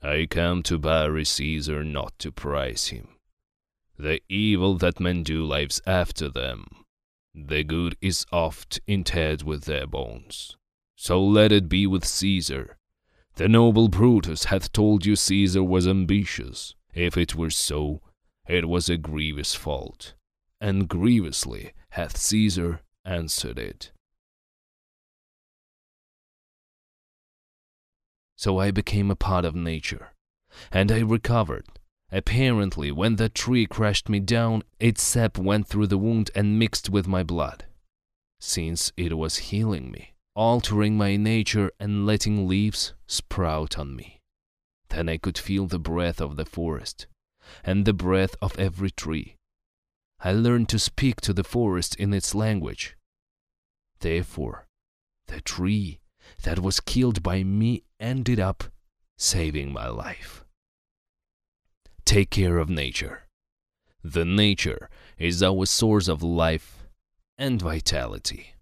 I come to bury Caesar, not to prize him. The evil that men do lives after them. The good is oft interred with their bones. So let it be with Caesar. The noble Brutus hath told you Caesar was ambitious. If it were so, it was a grievous fault, and grievously hath Caesar answered it. So I became a part of nature, and I recovered. Apparently, when that tree crashed me down, its sap went through the wound and mixed with my blood, since it was healing me, altering my nature and letting leaves sprout on me. Then I could feel the breath of the forest, and the breath of every tree. I learned to speak to the forest in its language. Therefore, the tree that was killed by me ended up saving my life. Take care of nature. The nature is our source of life and vitality.